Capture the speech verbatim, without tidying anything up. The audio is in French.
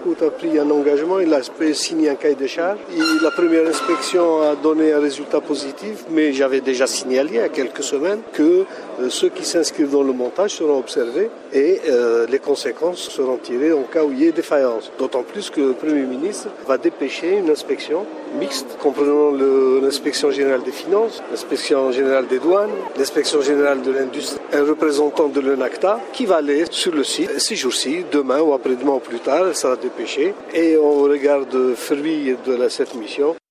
Court a pris un engagement, il a signé un cahier de charges. Et la première inspection a donné un résultat positif, mais j'avais déjà signalé il y a quelques semaines que euh, ceux qui s'inscrivent dans le montage seront observés et euh, les conséquences seront tirées en cas où il y ait défaillance. D'autant plus que le Premier ministre va dépêcher une inspection mixte comprenant le, l'inspection générale des finances, l'inspection générale des douanes, l'inspection générale de l'industrie, un représentant de l'UNACTA qui va aller sur le site ces jours-ci, demain ou après-demain ou plus tard, elle sera dépêchée et on regarde fruit de la, cette mission.